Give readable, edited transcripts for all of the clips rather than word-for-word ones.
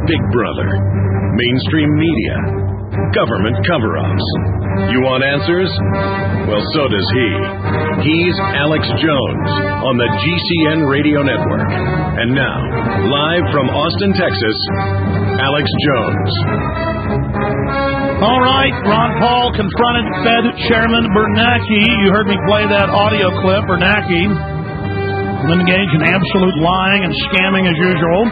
Big Brother, mainstream media, government cover-ups. You want answers? Well, so does he. He's Alex Jones on the GCN Radio Network. And now, live from Austin, Texas, Alex Jones. All right, Ron Paul confronted Fed Chairman Bernanke. You heard me play that audio clip. Bernanke engaged in absolute lying and scamming as usual.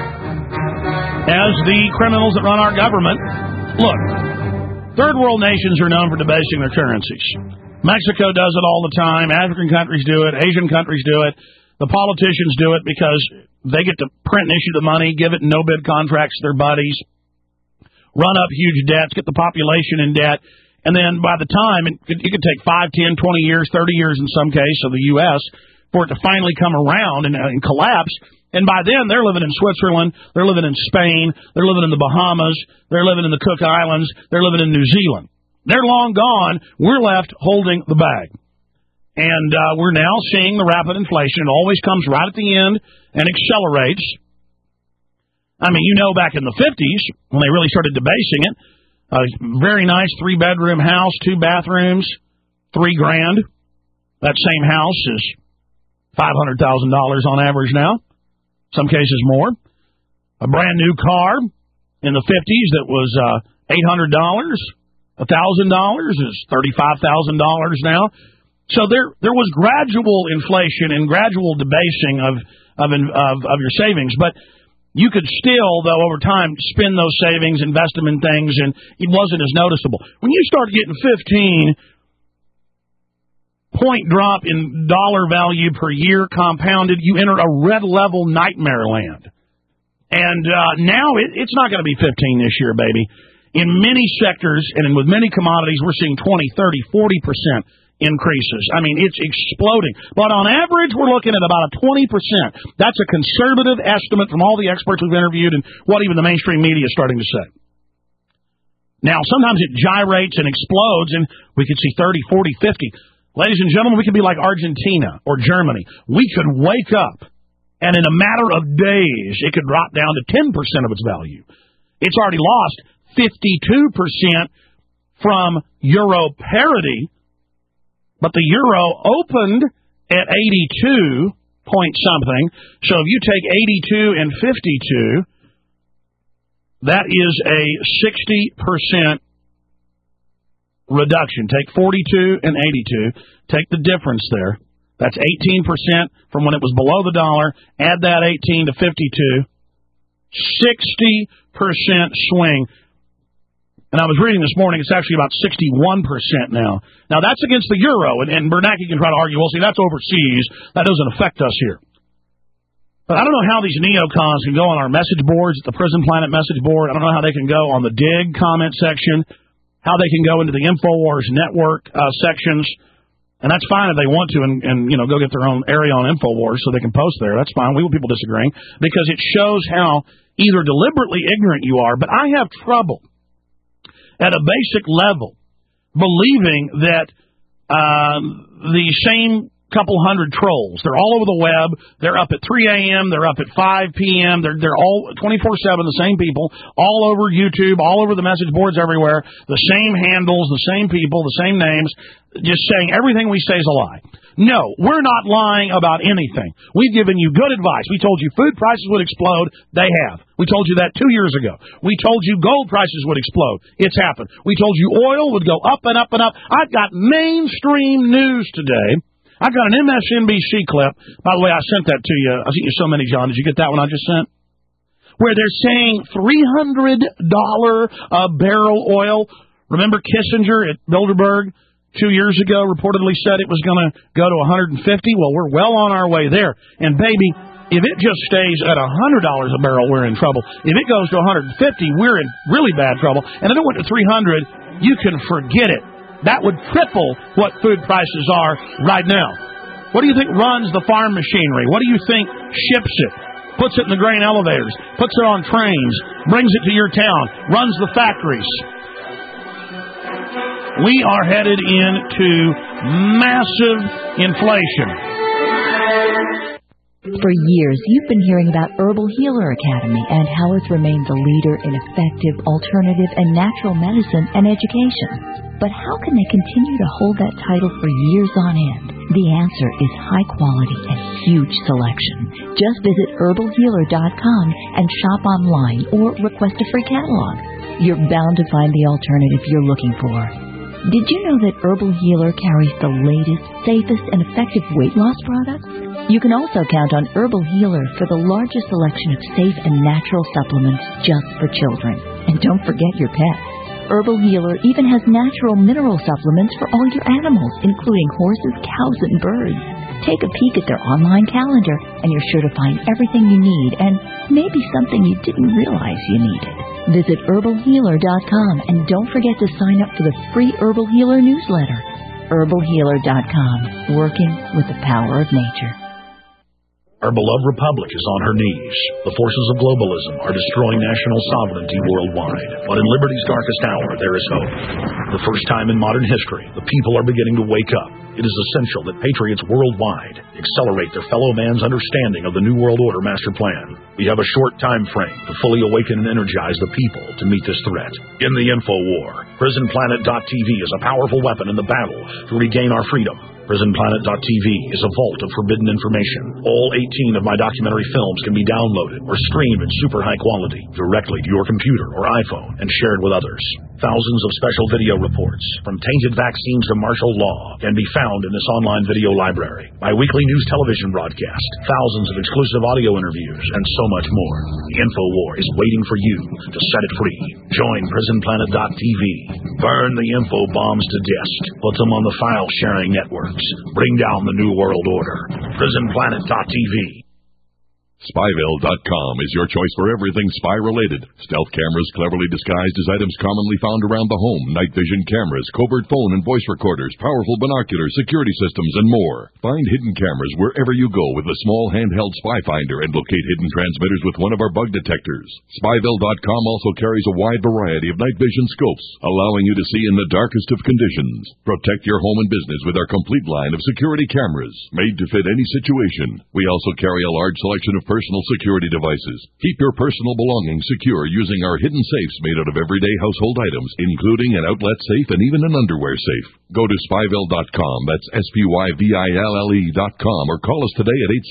As the criminals that run our government. Look, third world nations are known for debasing their currencies. Mexico does it all the time. African countries do it. Asian countries do it. The politicians do it because they get to print and issue the money, give it no-bid contracts to their buddies, run up huge debts, get the population in debt, and then by the time, it could take 5, 10, 20 years, 30 years in some case of the U.S., for it to finally come around and collapse. And by then, they're living in Switzerland, they're living in Spain, they're living in the Bahamas, they're living in the Cook Islands, they're living in New Zealand. They're long gone. We're left holding the bag. And we're now seeing the rapid inflation. It always comes right at the end and accelerates. I mean, you know, back in the 50s, when they really started debasing it, a very nice 3-bedroom house, 2 bathrooms, $3,000. That same house is $500,000 on average now. Some cases more. A brand new car in the 50s that was $800, $1,000 is $35,000 now. So there was gradual inflation and gradual debasing of your savings, but you could still, though, over time, spend those savings, invest them in things, and it wasn't as noticeable. When you start getting 15-point drop in dollar value per year compounded, you enter a red level nightmare land. And now it's not going to be 15 this year, baby. In many sectors and with many commodities, we're seeing 20, 30, 40% increases. I mean, it's exploding. But on average, we're looking at about a 20%. That's a conservative estimate from all the experts we've interviewed and what even the mainstream media is starting to say. Now, sometimes it gyrates and explodes, and we could see 30, 40, 50. Ladies and gentlemen, we could be like Argentina or Germany. We could wake up, and in a matter of days, it could drop down to 10% of its value. It's already lost 52% from euro parity, but the euro opened at 82 point something. So if you take 82 and 52, that is a 60% reduction. Take 42 and 82, take the difference there. That's 18% from when it was below the dollar. Add that 18 to 52, 60% swing. And I was reading this morning, it's actually about 61% now. Now, that's against the euro, and Bernanke can try to argue, well, see, that's overseas. That doesn't affect us here. But I don't know how these neocons can go on our message boards, at the Prison Planet message board. I don't know how they can go on the DIG comment section, how they can go into the InfoWars network sections. And that's fine if they want to and you know, go get their own area on InfoWars so they can post there. That's fine. We want people disagreeing because it shows how either deliberately ignorant you are, but I have trouble at a basic level believing that the same couple hundred trolls, they're all over the web, they're up at 3 a.m., they're up at 5 p.m., they're all 24/7, the same people, all over YouTube, all over the message boards everywhere, the same handles, the same people, the same names, just saying everything we say is a lie. No, we're not lying about anything. We've given you good advice. We told you food prices would explode. They have. We told you that 2 years ago. We told you gold prices would explode. It's happened. We told you oil would go up and up and up. I've got mainstream news today. I've got an MSNBC clip. By the way, I sent that to you. I sent you so many, John. Did you get that one I just sent? Where they're saying $300 a barrel oil. Remember Kissinger at Bilderberg 2 years ago reportedly said it was going to go to 150. Well, we're well on our way there. And, baby, if it just stays at $100 a barrel, we're in trouble. If it goes to 150, we're in really bad trouble. And if it went to 300, you can forget it. That would triple what food prices are right now. What do you think runs the farm machinery? What do you think ships it, puts it in the grain elevators, puts it on trains, brings it to your town, runs the factories? We are headed into massive inflation. For years, you've been hearing about Herbal Healer Academy and how it's remained the leader in effective, alternative, and natural medicine and education. But how can they continue to hold that title for years on end? The answer is high quality and huge selection. Just visit herbalhealer.com and shop online or request a free catalog. You're bound to find the alternative you're looking for. Did you know that Herbal Healer carries the latest, safest, and effective weight loss products? You can also count on Herbal Healer for the largest selection of safe and natural supplements just for children. And don't forget your pets. Herbal Healer even has natural mineral supplements for all your animals, including horses, cows, and birds. Take a peek at their online calendar, and you're sure to find everything you need and maybe something you didn't realize you needed. Visit herbalhealer.com and don't forget to sign up for the free Herbal Healer newsletter. herbalhealer.com, working with the power of nature. Our beloved republic is on her knees. The forces of globalism are destroying national sovereignty worldwide. But in liberty's darkest hour, there is hope. For the first time in modern history, the people are beginning to wake up. It is essential that patriots worldwide accelerate their fellow man's understanding of the New World Order master plan. We have a short time frame to fully awaken and energize the people to meet this threat. In the info war, PrisonPlanet.tv is a powerful weapon in the battle to regain our freedom. PrisonPlanet.tv is a vault of forbidden information. All 18 of my documentary films can be downloaded or streamed in super high quality directly to your computer or iPhone and shared with others. Thousands of special video reports, from tainted vaccines to martial law, can be found in this online video library. My weekly news television broadcast, thousands of exclusive audio interviews, and so much more. The InfoWar is waiting for you to set it free. Join PrisonPlanet.tv. Burn the info bombs to dust. Put them on the file-sharing networks. Bring down the New World Order. PrisonPlanet.tv. Spyville.com is your choice for everything spy-related. Stealth cameras cleverly disguised as items commonly found around the home, night vision cameras, covert phone and voice recorders, powerful binoculars, security systems, and more. Find hidden cameras wherever you go with a small handheld spy finder and locate hidden transmitters with one of our bug detectors. Spyville.com also carries a wide variety of night vision scopes, allowing you to see in the darkest of conditions. Protect your home and business with our complete line of security cameras, made to fit any situation. We also carry a large selection of personal security devices. Keep your personal belongings secure using our hidden safes made out of everyday household items, including an outlet safe and even an underwear safe. Go to Spyville.com, that's SPYVILLE.com, or call us today at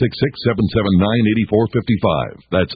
866-779-8455. That's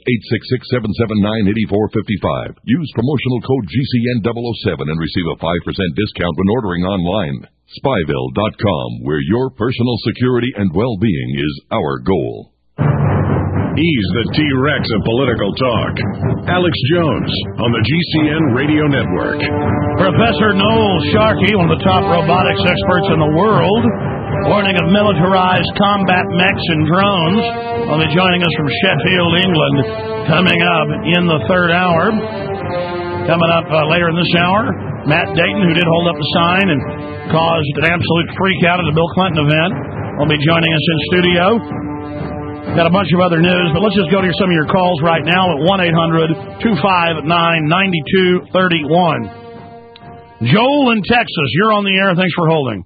866-779-8455. Use promotional code GCN007 and receive a 5% discount when ordering online. Spyville.com, where your personal security and well-being is our goal. He's the T-Rex of political talk. Alex Jones on the GCN Radio Network. Professor Noel Sharkey, one of the top robotics experts in the world, warning of militarized combat mechs and drones, will be joining us from Sheffield, England, coming up in the third hour. Coming up later in this hour, Matt Dayton, who did hold up the sign and caused an absolute freak out at the Bill Clinton event, will be joining us in studio. Got a bunch of other news, but let's just go to some of your calls right now at 1-800-259-9231. Joel in Texas, you're on the air. Thanks for holding.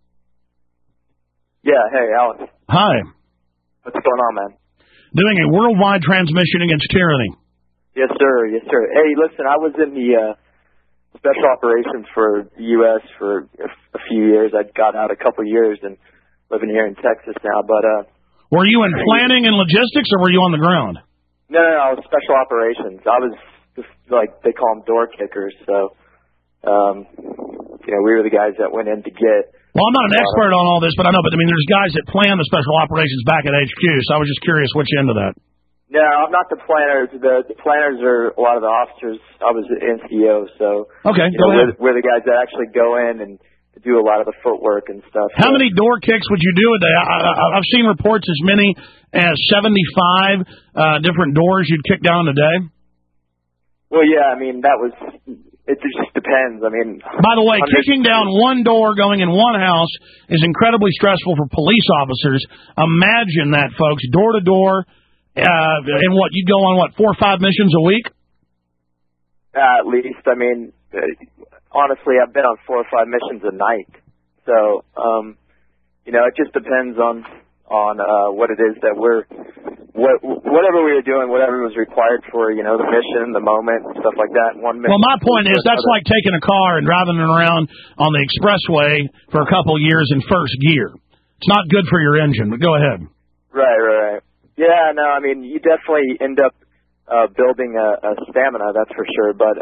Yeah, hey, Alex. Hi. What's going on, man? Doing a worldwide transmission against tyranny. Yes, sir. Yes, sir. Hey, listen, I was in the special operations for the U.S. for a few years. I got out a couple years and living here in Texas now, but... Were you in planning and logistics, or were you on the ground? No, I was special operations. I was just, like, they call them door kickers, so, we were the guys that went in to get... Well, I'm not an expert on all this, but I know, there's guys that plan the special operations back at HQ, so I was just curious which end of that. No, I'm not the planners. The planners are a lot of the officers. I was the NCO, so... Okay, go ahead. We're the guys that actually go in and do a lot of the footwork and stuff. How many door kicks would you do a day? I've seen reports as many as 75 different doors you'd kick down a day. Well, yeah, I mean, it just depends. I mean... By the way, kicking down one door going in one house is incredibly stressful for police officers. Imagine that, folks, door to door, and you'd go on, 4 or 5 missions a week? At least, I mean... Honestly, I've been on 4 or 5 missions a night, so it just depends on what it is that we're whatever we were doing, whatever was required for, the mission, the moment, stuff like that. One minute. Well, my point is that's like taking a car and driving it around on the expressway for a couple years in first gear. It's not good for your engine, but go ahead. Right. Yeah, no, I mean, you definitely end up building a stamina, that's for sure. But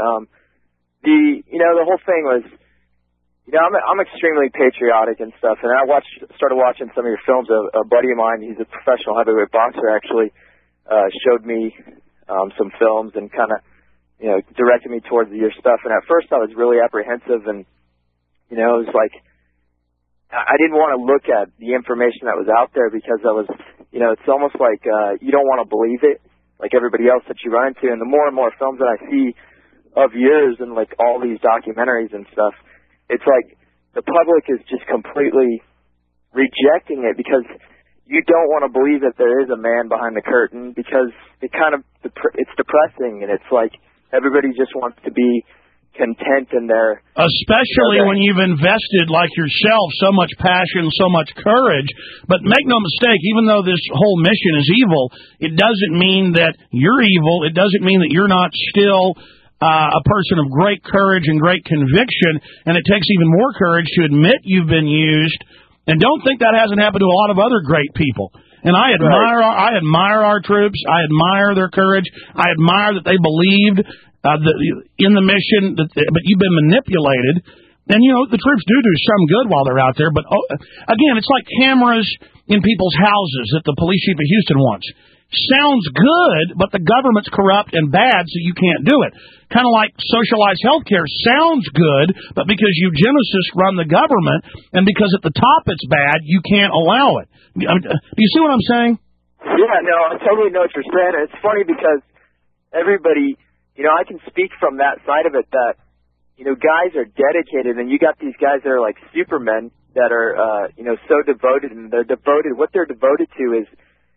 the whole thing was, I'm extremely patriotic and stuff, and I started watching some of your films. A buddy of mine, he's a professional heavyweight boxer, actually showed me some films and kind of, directed me towards your stuff. And at first I was really apprehensive, and, it was like, I didn't want to look at the information that was out there because I was, it's almost like you don't want to believe it, like everybody else that you run into. And the more and more films that I see of yours and, like, all these documentaries and stuff, it's like the public is just completely rejecting it because you don't want to believe that there is a man behind the curtain because it's depressing, and it's like everybody just wants to be content in their... Especially when you've invested, like yourself, so much passion, so much courage. But make no mistake, even though this whole mission is evil, it doesn't mean that you're evil. It doesn't mean that you're not still... a person of great courage and great conviction, and it takes even more courage to admit you've been used. And don't think that hasn't happened to a lot of other great people. And I admire our troops. I admire their courage. I admire that they believed in the mission. But you've been manipulated. And the troops do some good while they're out there. But again, it's like cameras in people's houses that the police chief of Houston wants. Sounds good, but the government's corrupt and bad, so you can't do it. Kind of like socialized health care sounds good, but because eugenicists run the government, and because at the top it's bad, you can't allow it. Do you see what I'm saying? Yeah, no, I totally know what you're saying. It's funny because everybody, I can speak from that side of it that, guys are dedicated, and you got these guys that are like supermen that are, so devoted, and they're devoted. What they're devoted to is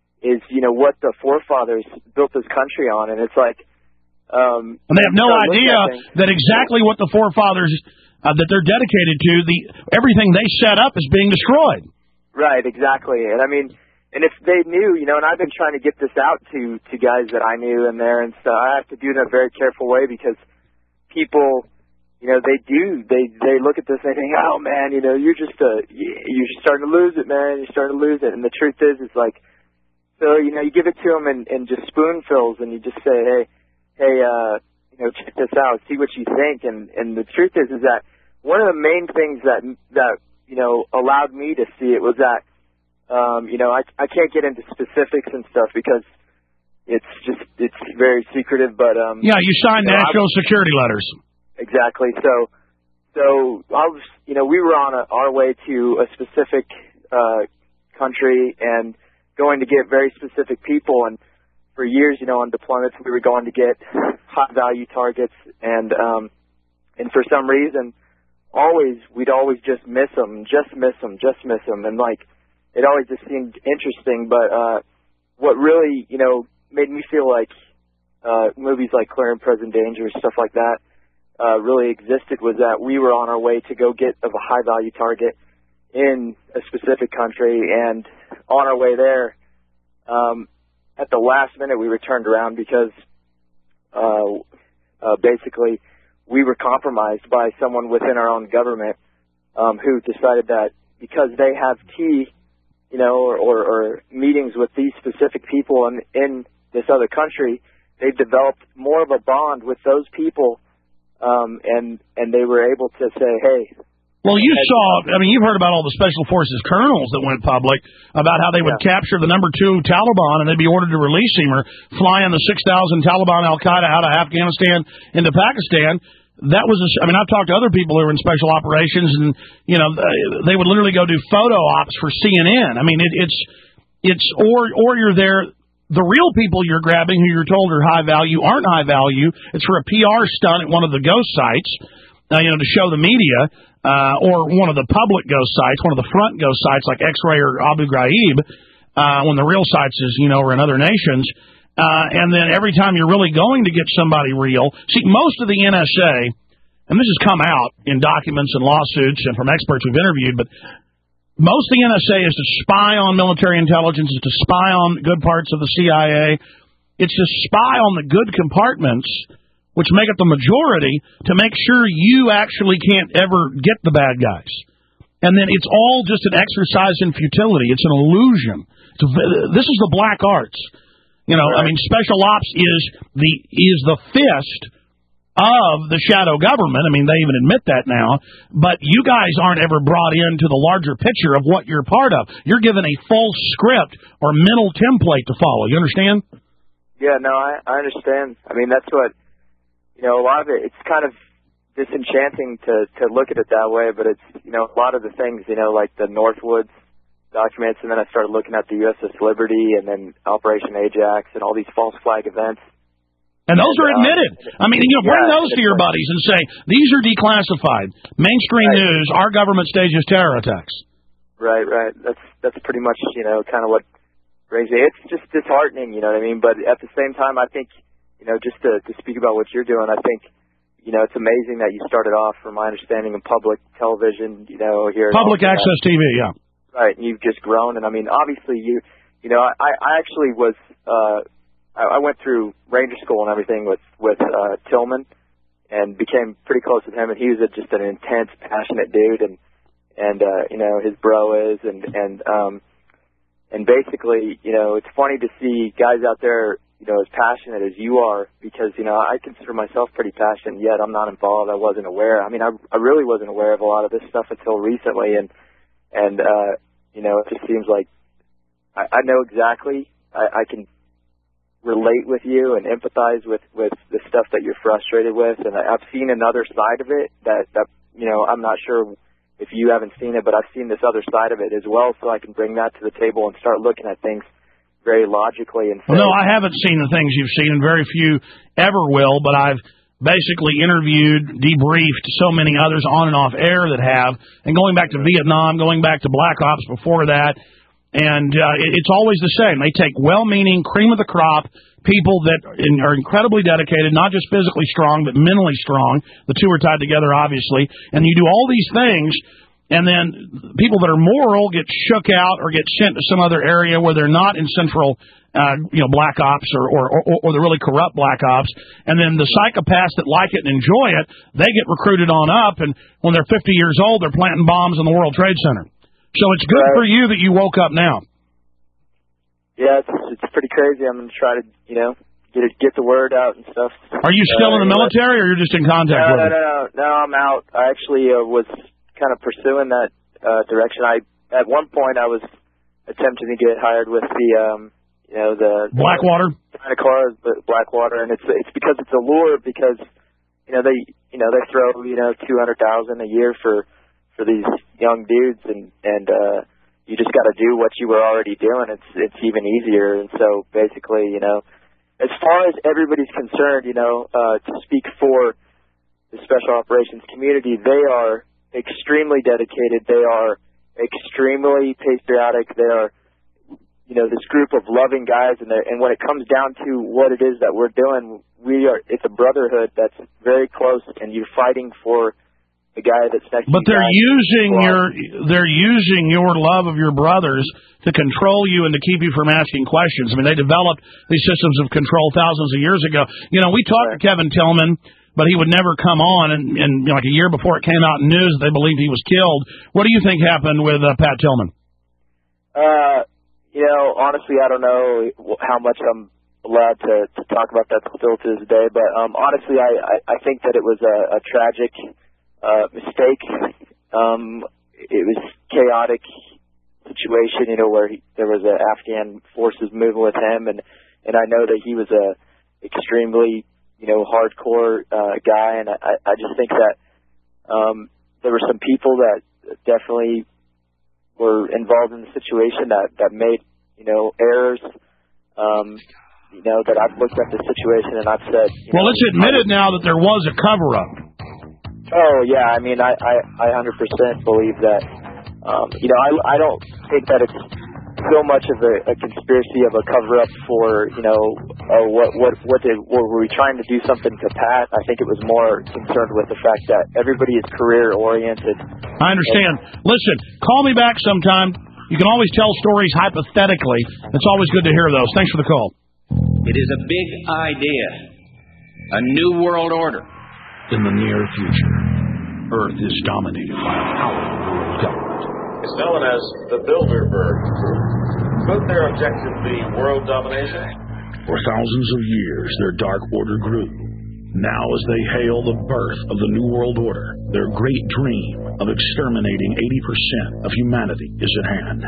what the forefathers built this country on, and it's like and they have no idea that exactly what the forefathers that they're dedicated to, everything they set up is being destroyed. Right, exactly. And I mean, and if they knew, and I've been trying to get this out to guys that I knew in there, and so I have to do it in a very careful way because people, they look at this and they think, oh man, you're starting to lose it, man. You're starting to lose it. And the truth is, it's like, so, you give it to them in just spoonfuls, and you just say, hey, check this out, see what you think. And the truth is that one of the main things that allowed me to see it was that, I can't get into specifics and stuff because it's very secretive, but, yeah, you signed national security letters. Exactly. So I was, we were on our way to a specific, country and going to get very specific people, and for years, on deployments, we were going to get high value targets, and for some reason, we'd always just miss them, and like it always just seemed interesting. But what really, made me feel like movies like Clear and Present Danger, stuff like that, really existed was that we were on our way to go get a high value target in a specific country, and on our way there, at the last minute we were turned around because basically we were compromised by someone within our own government who decided that because they have tea, or meetings with these specific people in this other country, they've developed more of a bond with those people, and they were able to say, hey. Well, you've heard about all the Special Forces colonels that went public about how they would capture the number 2 Taliban and they'd be ordered to release him, or flying the 6,000 Taliban Al-Qaeda out of Afghanistan into Pakistan. That was, I've talked to other people who are in special operations, and, they would literally go do photo ops for CNN. I mean, or you're there. The real people you're grabbing, who you're told are high value, aren't high value. It's for a PR stunt at one of the ghost sites, to show the media. Or one of the public ghost sites, one of the front ghost sites like X-Ray or Abu Ghraib, when the real sites are in other nations. And then every time you're really going to get somebody real, see, most of the NSA, and this has come out in documents and lawsuits and from experts we've interviewed, but Most of the NSA is to spy on military intelligence, is to spy on good parts of the CIA. It's to spy on the good compartments, which make up the majority, to make sure you actually can't ever get the bad guys. And then it's all just an exercise in futility. It's an illusion. This is the black arts. You know, I mean, special ops is the fist of the shadow government. I mean, they even admit that now. But you guys aren't ever brought into the larger picture of what you're part of. You're given a full script or mental template to follow. You understand? Yeah, no, I understand. I mean, that's what, you know, a lot of it's kind of disenchanting to look at it that way, but it's, you know, a lot of the things, you know, like the Northwoods documents, and then I started looking at the USS Liberty and then Operation Ajax and all these false flag events. And those are admitted. I mean, you know, bring those to your buddies and say, these are declassified. Mainstream news, our government stages terror attacks. Right. That's pretty much, you know, kind of what brings me. It's just disheartening, you know what I mean? But at the same time, I think, you know, just to speak about what you're doing, I think, you know, it's amazing that you started off, from my understanding, in public television, you know, here. Public access TV, yeah. Right, and you've just grown. And, I mean, obviously, you know, I actually was, I went through Ranger School and everything with Tillman and became pretty close with him. And he was just an intense, passionate dude. And you know, his bro is. And basically, you know, it's funny to see guys out there, you know, as passionate as you are, because, you know, I consider myself pretty passionate, yet I'm not involved. I wasn't aware. I mean, I really wasn't aware of a lot of this stuff until recently. And you know, it just seems like I know exactly. I can relate with you and empathize with the stuff that you're frustrated with. And I've seen another side of it that, you know, I'm not sure if you haven't seen it, but I've seen this other side of it as well, so I can bring that to the table and start looking at things very logically. And no, I haven't seen the things you've seen, and very few ever will, but I've basically interviewed, debriefed so many others on and off air that have, and going back to Vietnam, going back to Black Ops before that, and it's always the same. They take well-meaning, cream of the crop people that are incredibly dedicated, not just physically strong, but mentally strong. The two are tied together, obviously. And you do all these things, and then people that are moral get shook out or get sent to some other area where they're not in central, you know, black ops or the really corrupt black ops. And then the psychopaths that like it and enjoy it, they get recruited on up, and when they're 50 years old, they're planting bombs in the World Trade Center. So it's good for you that you woke up now. Yeah, it's pretty crazy. I'm going to try to, you know, get the word out and stuff. Are you still in the military, or you're just in contact with it? No, I'm out. I actually was kind of pursuing that direction. At one point I was attempting to get hired with the, you know, the Blackwater. Blackwater, and it's because it's a lure, because you know they throw, you know, $200,000 a year for these young dudes, and you just got to do what you were already doing. It's even easier. And so basically, you know, as far as everybody's concerned, you know, to speak for the special operations community, they are extremely dedicated. They are extremely patriotic. They are, you know, this group of loving guys. And when it comes down to what it is that we're doing, it's a brotherhood that's very close, and you're fighting for the guy that's next to you. But they're using your love of your brothers to control you and to keep you from asking questions. I mean, they developed these systems of control thousands of years ago. You know, we talked to Kevin Tillman, but he would never come on, and you know, like a year before it came out in news, they believed he was killed. What do you think happened with Pat Tillman? You know, honestly, I don't know how much I'm allowed to talk about that still to this day, but honestly, I think that it was a tragic mistake. It was chaotic situation, you know, where there was Afghan forces moving with him, and I know that he was a extremely, you know, hardcore guy, and I just think that there were some people that definitely were involved in the situation that made, you know, errors. You know, that I've looked at the situation and I've said, well, it's admitted now that there was a cover-up. Oh, yeah. I mean, I 100% believe that. You know, I don't think that it's so much of a conspiracy of a cover-up for, what were we trying to do something to Pat? I think it was more concerned with the fact that everybody is career-oriented. I understand. Listen, call me back sometime. You can always tell stories hypothetically. It's always good to hear those. Thanks for the call. It is a big idea. A new world order. In the near future, Earth is dominated by a powerful world government. It's known as the Bilderberg Group. Could their objective be world domination? For thousands of years, their dark order grew. Now, as they hail the birth of the New World Order, their great dream of exterminating 80% of humanity is at hand.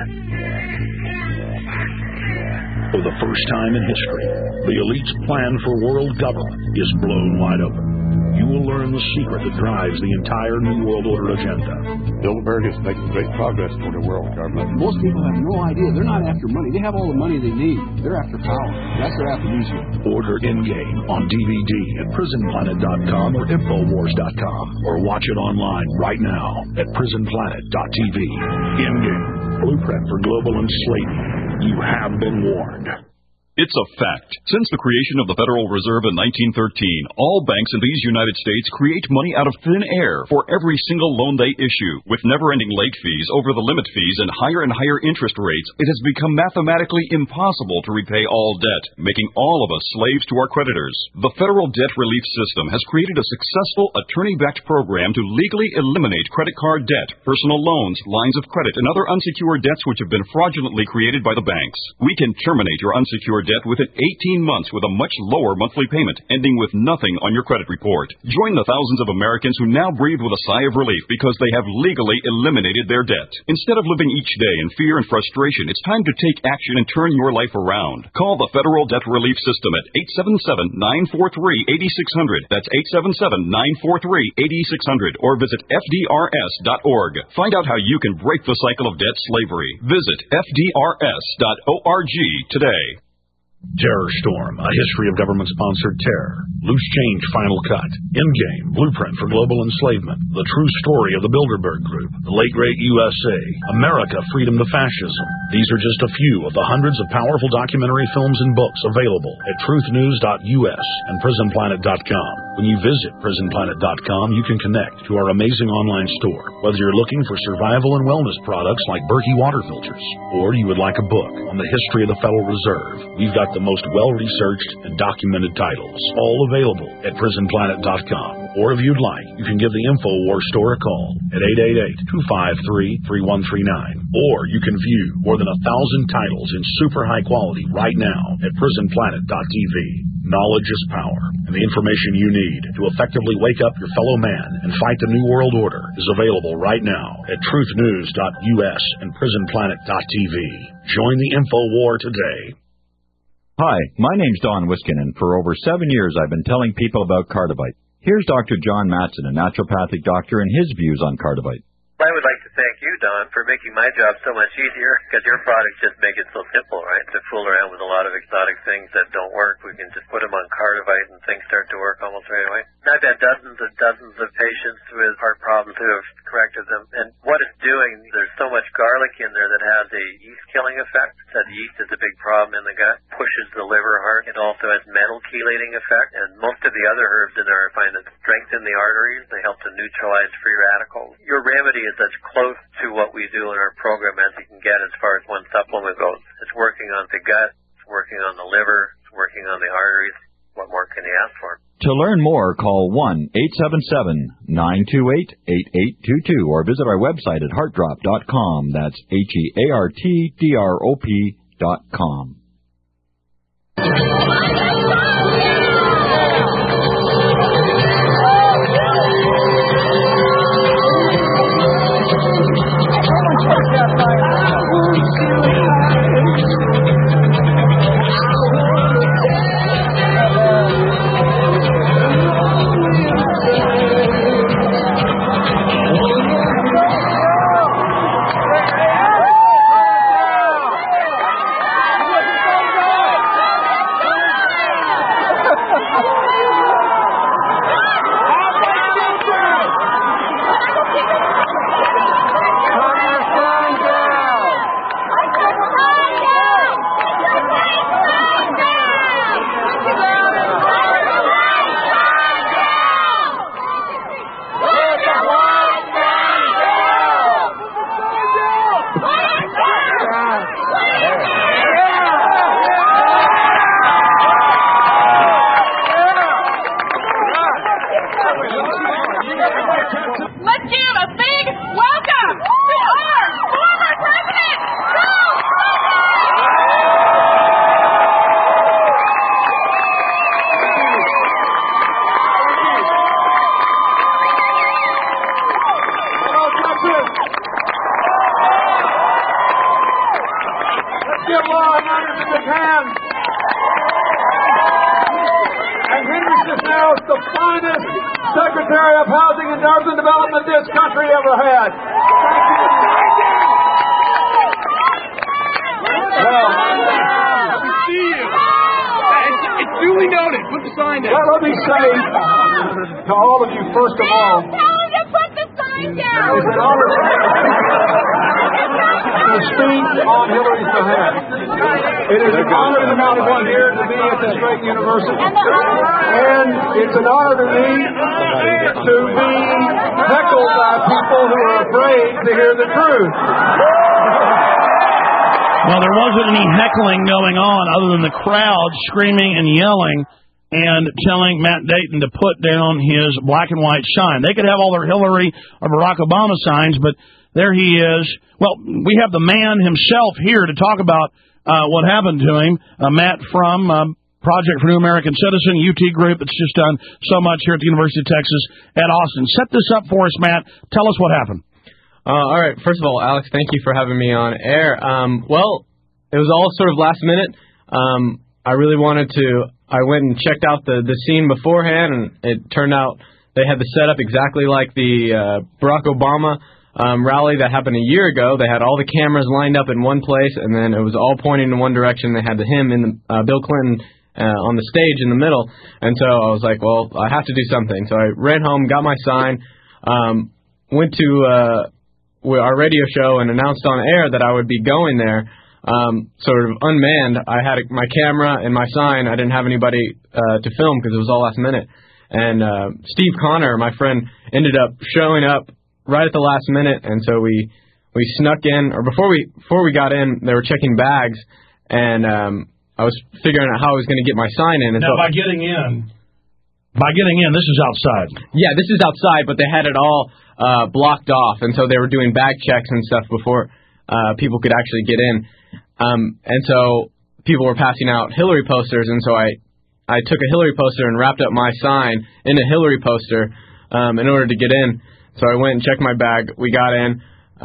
For the first time in history, the elite's plan for world government is blown wide open. You will learn the secret that drives the entire New World Order agenda. Bilderberg is making great progress toward a world government. Most people have no idea. They're not after money. They have all the money they need. They're after power. That's their aphrodisiac. Order Endgame on DVD at PrisonPlanet.com or Infowars.com, or watch it online right now at PrisonPlanet.tv. Endgame, blueprint for global enslavement. You have been warned. It's a fact. Since the creation of the Federal Reserve in 1913, all banks in these United States create money out of thin air for every single loan they issue. With never-ending late fees, over-the-limit fees, and higher interest rates, it has become mathematically impossible to repay all debt, making all of us slaves to our creditors. The Federal Debt Relief System has created a successful attorney-backed program to legally eliminate credit card debt, personal loans, lines of credit, and other unsecured debts which have been fraudulently created by the banks. We can terminate your unsecured debt within 18 months with a much lower monthly payment, ending with nothing on your credit report. Join the thousands of Americans who now breathe with a sigh of relief because they have legally eliminated their debt. Instead of living each day in fear and frustration, it's time to take action and turn your life around. Call the Federal Debt Relief System at 877-943-8600. That's 877-943-8600, or visit FDRS.org. Find out how you can break the cycle of debt slavery. Visit FDRS.org today. Terror Storm, a history of government-sponsored terror. Loose Change Final Cut. Endgame, blueprint for global enslavement. The true story of the Bilderberg Group. The Late Great USA. America, freedom to fascism. These are just a few of the hundreds of powerful documentary films and books available at truthnews.us and prisonplanet.com. When you visit prisonplanet.com, you can connect to our amazing online store. Whether you're looking for survival and wellness products like Berkey water filters, or you would like a book on the history of the Federal Reserve, we've got the most well-researched and documented titles, all available at prisonplanet.com. Or if you'd like, you can give the InfoWars store a call at 888-253-3139. Or you can view more than 1,000 titles in super high quality right now at prisonplanet.tv. Knowledge is power, and the information you need to effectively wake up your fellow man and fight the New World Order is available right now at truthnews.us and prisonplanet.tv. Join the InfoWar today. Hi, my name's Don Wiskin, and for over 7 years I've been telling people about Cardivite. Here's Dr. John Matson, a naturopathic doctor, and his views on Cardivite. I would like to thank you, Don, for making my job so much easier, because your products just make it so simple, right? To fool around with a lot of exotic things that don't work, we can just put them on Cardivite and things start to work almost right away. And I've had dozens and dozens of patients with heart problems who have corrected them. And what it's doing, there's so much garlic in there that has a yeast-killing effect. So the yeast is a big problem in the gut, pushes the liver hard. It also has metal chelating effect. And most of the other herbs in there I find that strengthen the arteries. They help to neutralize free radicals. Your remedy is as close to what we do in our program as you can get as far as one supplement goes. It's working on the gut, it's working on the liver, it's working on the arteries. What more can you ask for? To learn more, call 1-877-928-8822 or visit our website at heartdrop.com. That's HEARTDROP.com. round of big hands. And Henry Cisneros, the finest Secretary of Housing and Urban Development this country ever had. Well, good to see you. It's duly noted. Put the sign down. Well, let me say to all of you, first of all, Tell him to put the sign down. it is an honor to speak on Hillary's behalf. It is an honor to be here to be at this great university. And it's an honor to me to be heckled by people who are afraid to hear the truth. Well, there wasn't any heckling going on other than the crowd screaming and yelling and telling Matt Dayton to put down his black and white sign. They could have all their Hillary or Barack Obama signs, but there he is. Well, we have the man himself here to talk about what happened to him. Matt from Project for New American Citizen, UT Group, that's just done so much here at the University of Texas at Austin. Set this up for us, Matt. Tell us what happened. All right. First of all, Alex, thank you for having me on air. Well, it was all sort of last minute. I really wanted to. I went and checked out the scene beforehand, and it turned out they had the setup exactly like the Barack Obama rally that happened a year ago. They had all the cameras lined up in one place, and then it was all pointing in one direction. They had him in the Bill Clinton on the stage in the middle, and so I was like, well, I have to do something. So I ran home, got my sign, went to our radio show and announced on air that I would be going there. Sort of unmanned. I had my camera and my sign. I didn't have anybody to film because it was all last minute. And Steve Connor, my friend, ended up showing up right at the last minute, and so we snuck in. Or before we got in, they were checking bags, and I was figuring out how I was going to get my sign in. And now, so, by getting in, this is outside. Yeah, this is outside, but they had it all blocked off, and so they were doing bag checks and stuff before people could actually get in. And so people were passing out Hillary posters, and so I took a Hillary poster and wrapped up my sign in a Hillary poster in order to get in. So I went and checked my bag. We got in,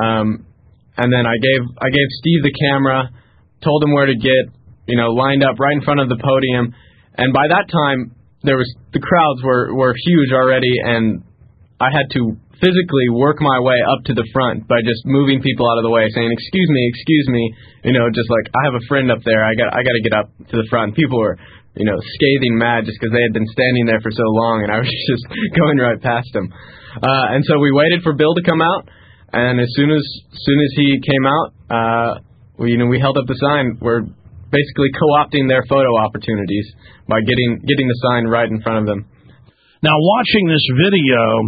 and then I gave Steve the camera, told him where to get, lined up right in front of the podium. And by that time, the crowds were huge already, and I had to physically work my way up to the front by just moving people out of the way, saying, excuse me, just like, I have a friend up there, I got to get up to the front. People were, scathing mad just because they had been standing there for so long, and I was just going right past them. And so we waited for Bill to come out, and as soon as he came out, we held up the sign. We're basically co-opting their photo opportunities by getting the sign right in front of them. Now, watching this video,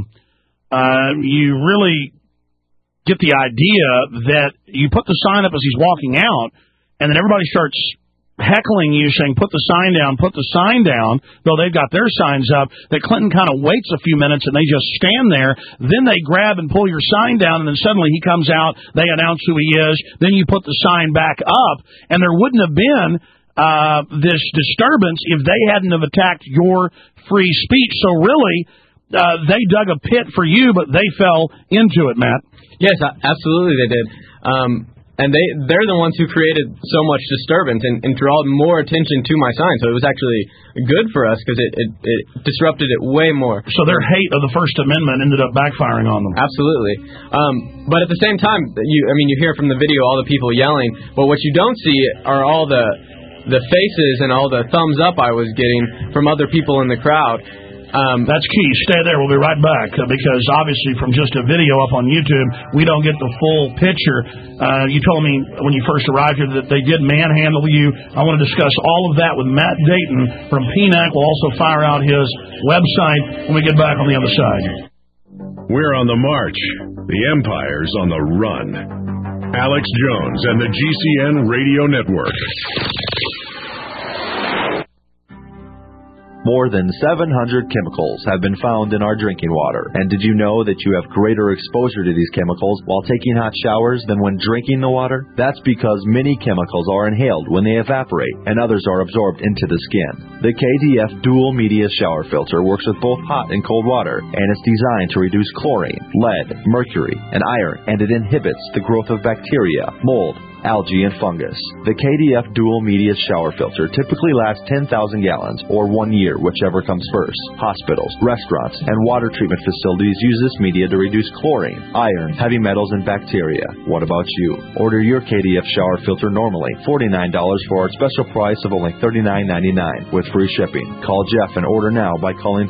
you really get the idea that you put the sign up as he's walking out, and then everybody starts heckling you, saying, put the sign down, though they've got their signs up, that Clinton kind of waits a few minutes and they just stand there. Then they grab and pull your sign down, and then suddenly he comes out, they announce who he is, then you put the sign back up, and there wouldn't have been this disturbance if they hadn't have attacked your free speech. So really, they dug a pit for you, but they fell into it, Matt. Yes, absolutely they did. And they're the ones who created so much disturbance and drawed more attention to my sign. So it was actually good for us because it disrupted it way more. So their hate of the First Amendment ended up backfiring on them. Absolutely. But at the same time, you hear from the video all the people yelling, but what you don't see are all the faces and all the thumbs up I was getting from other people in the crowd. That's key. Stay there. We'll be right back because obviously from just a video up on YouTube, we don't get the full picture. You told me when you first arrived here that they did manhandle you. I want to discuss all of that with Matt Dayton from PNAC. We'll also fire out his website when we get back on the other side. We're on the march. The empire's on the run. Alex Jones and the GCN Radio Network. More than 700 chemicals have been found in our drinking water. And did you know that you have greater exposure to these chemicals while taking hot showers than when drinking the water? That's because many chemicals are inhaled when they evaporate, and others are absorbed into the skin. The KDF Dual Media Shower Filter works with both hot and cold water, and it's designed to reduce chlorine, lead, mercury, and iron, and it inhibits the growth of bacteria, mold, algae, and fungus. The KDF Dual Media Shower Filter typically lasts 10,000 gallons or 1 year, whichever comes first. Hospitals, restaurants, and water treatment facilities use this media to reduce chlorine, iron, heavy metals, and bacteria. What about you? Order your KDF shower filter normally $49 for our special price of only $39.99 with free shipping. Call Jeff and order now by calling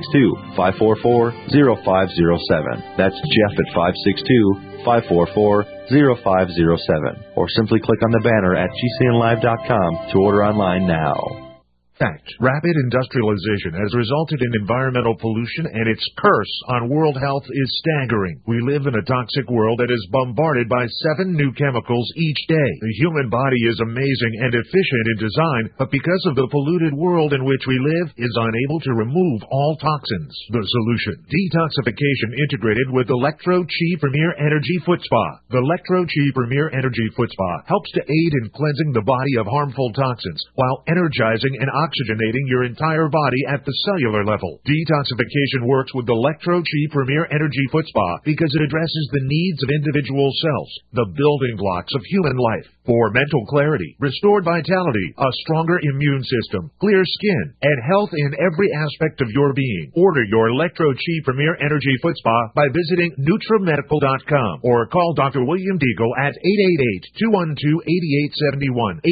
562-544-0507. That's Jeff at 562-544-0507. Or simply click on the banner at GCNlive.com to order online now. Fact. Rapid industrialization has resulted in environmental pollution, and its curse on world health is staggering. We live in a toxic world that is bombarded by 7 new chemicals each day. The human body is amazing and efficient in design, but because of the polluted world in which we live, is unable to remove all toxins. The solution: detoxification integrated with Electro Chi Premier Energy Foot Spa. The Electro Chi Premier Energy Foot Spa helps to aid in cleansing the body of harmful toxins while energizing and oxygenating your entire body at the cellular level. Detoxification works with the Electro Chi Premier Energy Foot Spa because it addresses the needs of individual cells, the building blocks of human life. For mental clarity, restored vitality, a stronger immune system, clear skin, and health in every aspect of your being. Order your Electro Chi Premier Energy Foot Spa by visiting NutraMedical.com or call Dr. William Deagle at 888-212-8871.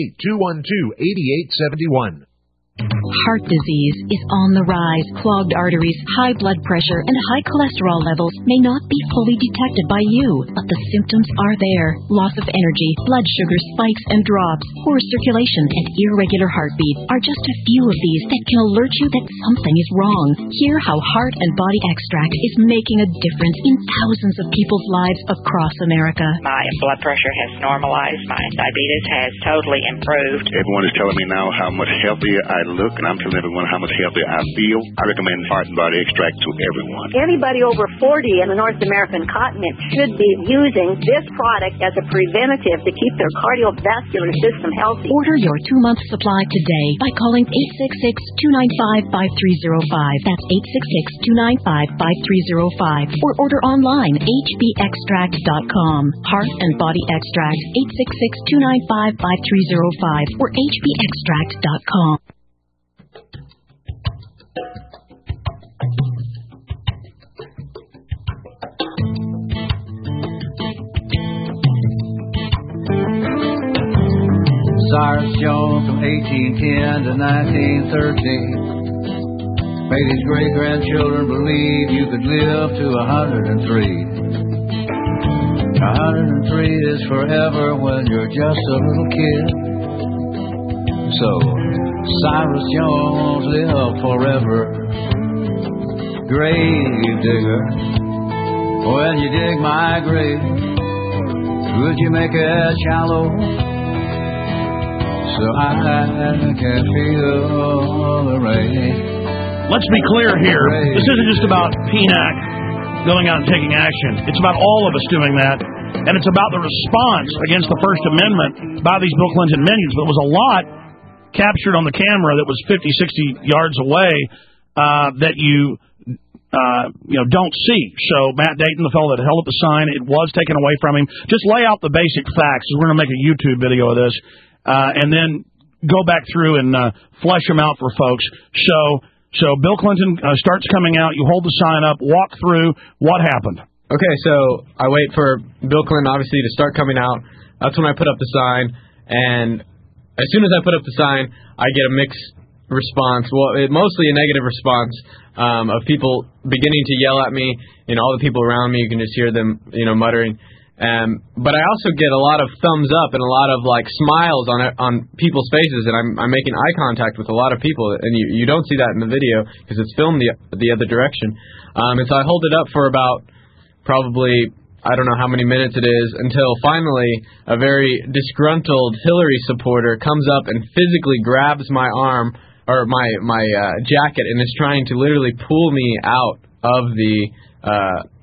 888-212-8871. Heart disease is on the rise. Clogged arteries, high blood pressure, and high cholesterol levels may not be fully detected by you, but the symptoms are there. Loss of energy, blood sugar spikes and drops, poor circulation, and irregular heartbeat are just a few of these that can alert you that something is wrong. Hear how Heart and Body Extract is making a difference in thousands of people's lives across America. My blood pressure has normalized. My diabetes has totally improved. Everyone is telling me now how much healthier I look, and I'm telling everyone how much healthier I feel. I recommend Heart and Body Extract to everyone. Anybody over 40 in the North American continent should be using this product as a preventative to keep their cardiovascular system healthy. Order your 2-month supply today by calling 866-295-5305. That's 866-295-5305. Or order online, hbextract.com. Heart and Body Extract, 866-295-5305 or hbextract.com. Cyrus Jones from 1810 to 1913 made his great-grandchildren believe you could live to 103. 103 is forever when you're just a little kid. So, Cyrus Jones lived forever. Grave digger, when you dig my grave, would you make it shallow? So I can feel the rain. Let's be clear here. This isn't just about PNAC going out and taking action. It's about all of us doing that. And it's about the response against the First Amendment by these Bill Clinton minions. But it was a lot captured on the camera that was 50, 60 yards away that you don't see. So Matt Dayton, the fellow that held up the sign, it was taken away from him. Just lay out the basic facts. We're going to make a YouTube video of this. And then go back through and flesh them out for folks. So Bill Clinton starts coming out. You hold the sign up. Walk through. What happened? Okay, so I wait for Bill Clinton, obviously, to start coming out. That's when I put up the sign. And as soon as I put up the sign, I get a mixed response. Well, mostly a negative response of people beginning to yell at me. All the people around me, you can just hear them, muttering. But I also get a lot of thumbs up and a lot of smiles on people's faces, and I'm making eye contact with a lot of people, and you don't see that in the video because it's filmed the other direction. And so I hold it up for about probably, I don't know how many minutes it is, until finally a very disgruntled Hillary supporter comes up and physically grabs my arm or my jacket and is trying to literally pull me out of the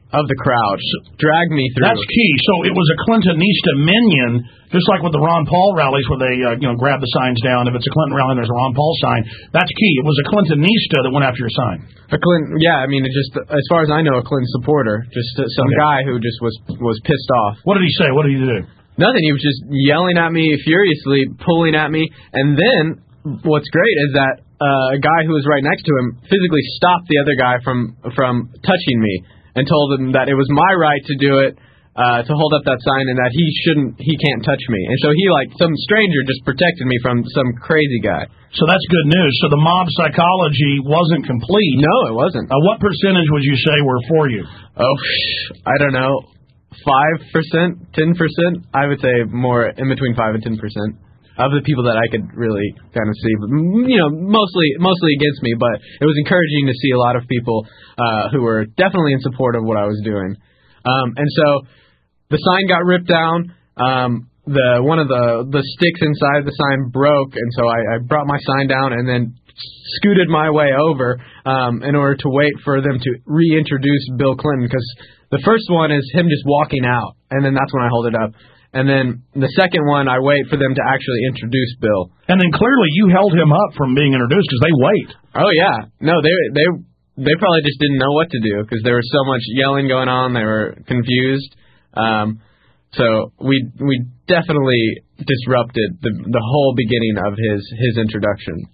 of the crowd, dragged me through. That's key. So it was a Clintonista minion, just like with the Ron Paul rallies where they grab the signs down. If it's a Clinton rally and there's a Ron Paul sign, that's key. It was a Clintonista that went after your sign. A Clinton, yeah, I mean, just as far as I know, a Clinton supporter, just some guy who just was pissed off. What did he say? What did he do? Nothing. He was just yelling at me furiously, pulling at me, and then what's great is that a guy who was right next to him physically stopped the other guy from touching me. And told him that it was my right to do it, to hold up that sign, and that he can't touch me. And so he, like some stranger, just protected me from some crazy guy. So that's good news. So the mob psychology wasn't complete. No, it wasn't. What percentage would you say were for you? Oh, I don't know. 5%, 10%? I would say more in between 5 and 10%. Of the people that I could really kind of see, mostly against me, but it was encouraging to see a lot of people who were definitely in support of what I was doing. And so the sign got ripped down. One of the sticks inside the sign broke, and so I brought my sign down and then scooted my way over in order to wait for them to reintroduce Bill Clinton, because the first one is him just walking out, and then that's when I hold it up. And then the second one, I wait for them to actually introduce Bill. And then clearly you held him up from being introduced because they wait. Oh, yeah. No, they probably just didn't know what to do because there was so much yelling going on. They were confused. So we definitely disrupted the whole beginning of his introduction.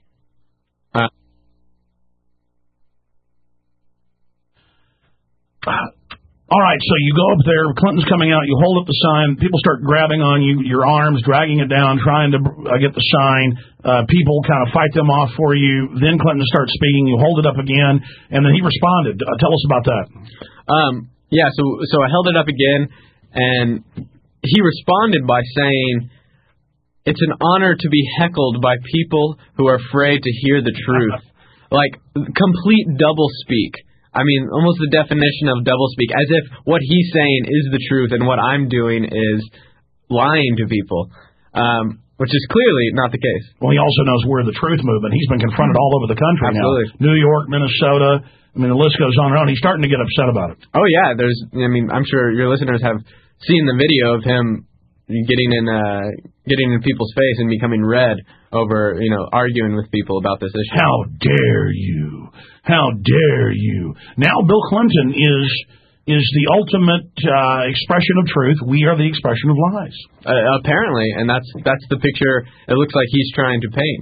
All right, so you go up there, Clinton's coming out, you hold up the sign, people start grabbing on you, your arms, dragging it down, trying to get the sign. People kind of fight them off for you. Then Clinton starts speaking, you hold it up again, and then he responded. Tell us about that. Yeah, so I held it up again, and he responded by saying, "It's an honor to be heckled by people who are afraid to hear the truth." Like, complete doublespeak. I mean, almost the definition of doublespeak, as if what he's saying is the truth and what I'm doing is lying to people, which is clearly not the case. Well, he also knows we're the truth movement. He's been confronted all over the country Absolutely. now. New York, Minnesota. I mean, the list goes on and on. He's starting to get upset about it. Oh, yeah. I'm sure your listeners have seen the video of him getting in people's face and becoming red over, arguing with people about this issue. How dare you? How dare you? Now Bill Clinton is the ultimate expression of truth. We are the expression of lies. Apparently, and that's the picture it looks like he's trying to paint.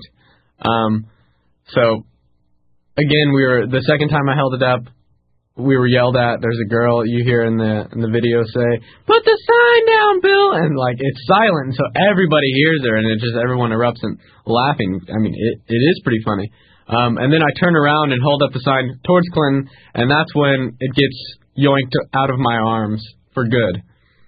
So, again, the second time I held it up, we were yelled at. There's a girl you hear in the video say, "Put the sign down, Bill," and it's silent, so everybody hears her, and everyone erupts in laughing. I mean, it is pretty funny. And then I turn around and hold up the sign towards Clinton, and that's when it gets yoinked out of my arms for good.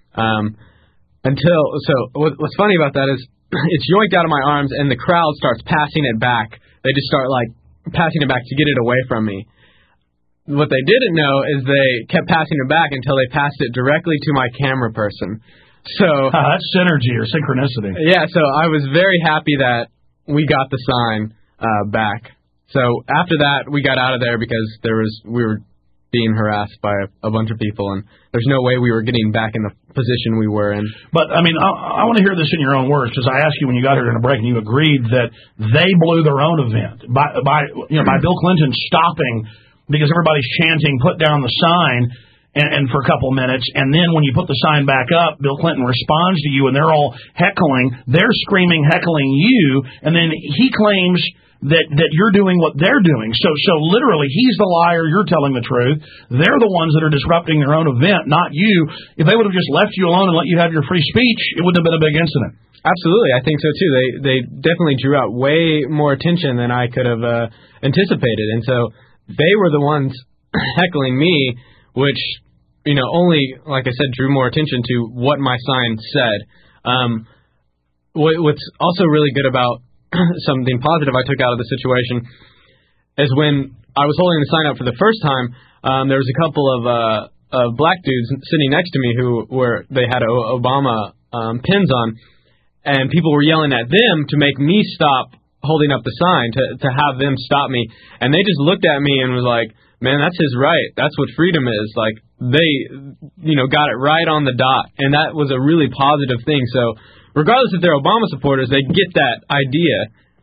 What's funny about that is it's yoinked out of my arms, and the crowd starts passing it back. They just start passing it back to get it away from me. What they didn't know is they kept passing it back until they passed it directly to my camera person. So that's synergy or synchronicity. Yeah, so I was very happy that we got the sign back. So after that, we got out of there because we were being harassed by a bunch of people, and there's no way we were getting back in the position we were in. But, I mean, I want to hear this in your own words, because I asked you when you got here in a break, and you agreed that they blew their own event by Bill Clinton stopping because everybody's chanting, "Put down the sign," and for a couple minutes, and then when you put the sign back up, Bill Clinton responds to you, and they're all heckling. They're screaming, heckling you, and then he claims that you're doing what they're doing. So literally, he's the liar, you're telling the truth. They're the ones that are disrupting their own event, not you. If they would have just left you alone and let you have your free speech, it wouldn't have been a big incident. Absolutely, I think so too. They definitely drew out way more attention than I could have anticipated, and so they were the ones heckling me, which only, like I said, drew more attention to what my sign said. What's also really good about something positive I took out of the situation is when I was holding the sign up for the first time, there was a couple of black dudes sitting next to me they had Obama pins on, and people were yelling at them to make me stop holding up the sign to have them stop me, and they just looked at me and was like, man, that's his right. That's what freedom is. Like, they, got it right on the dot, and that was a really positive thing. So regardless if they're Obama supporters, they get that idea,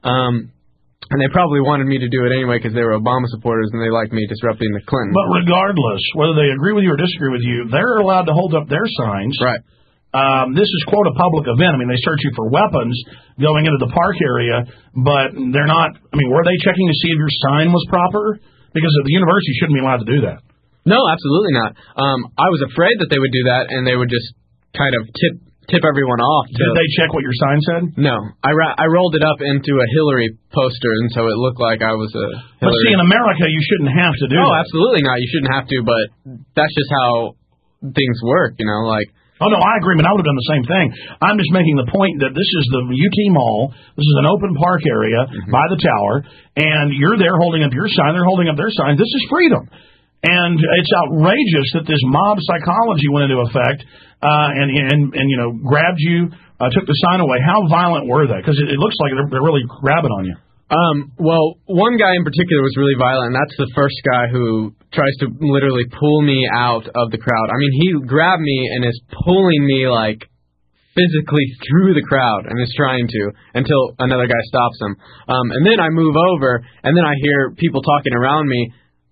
and they probably wanted me to do it anyway because they were Obama supporters and they liked me disrupting the Clinton. But regardless, whether they agree with you or disagree with you, they're allowed to hold up their signs. Right. This is, quote, a public event. I mean, they search you for weapons going into the park area, but they're not, were they checking to see if your sign was proper? Because the university shouldn't be allowed to do that. No, absolutely not. I was afraid that they would do that, and they would just kind of tip everyone off. Did they check what your sign said? No. I rolled it up into a Hillary poster, and so it looked like I was a Hillary. But see, in America, you shouldn't have to do that. No, absolutely not. You shouldn't have to, but that's just how things work, Oh, no, I agree, but I would have done the same thing. I'm just making the point that this is the UT Mall. This is an open park area by the tower, and you're there holding up your sign. They're holding up their sign. This is freedom. And it's outrageous that this mob psychology went into effect and grabbed you, took the sign away. How violent were they? Because it looks like they're really grabbing on you. Well, one guy in particular was really violent, and that's the first guy who tries to literally pull me out of the crowd. I mean, he grabbed me and is pulling me, like, physically through the crowd, and is trying to, until another guy stops him. And then I move over, and then I hear people talking around me,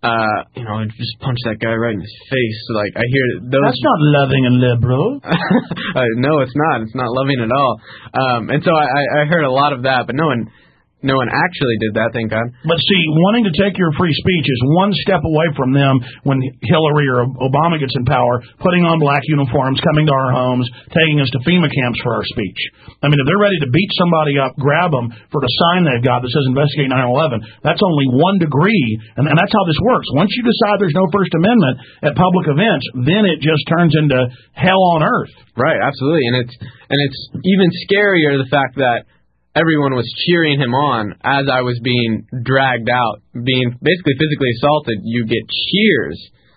just punch that guy right in his face. Like, I hear those... That's not loving and liberal. No, it's not. It's not loving at all. And so I heard a lot of that, but no one actually did that, thank God. But see, wanting to take your free speech is one step away from them when Hillary or Obama gets in power, putting on black uniforms, coming to our homes, taking us to FEMA camps for our speech. I mean, if they're ready to beat somebody up, grab them for the sign they've got that says investigate 9/11, that's only 1 degree, and that's how this works. Once you decide there's no First Amendment at public events, then it just turns into hell on earth. Right, absolutely, and it's even scarier the fact that everyone was cheering him on as I was being dragged out, being basically physically assaulted. You get cheers,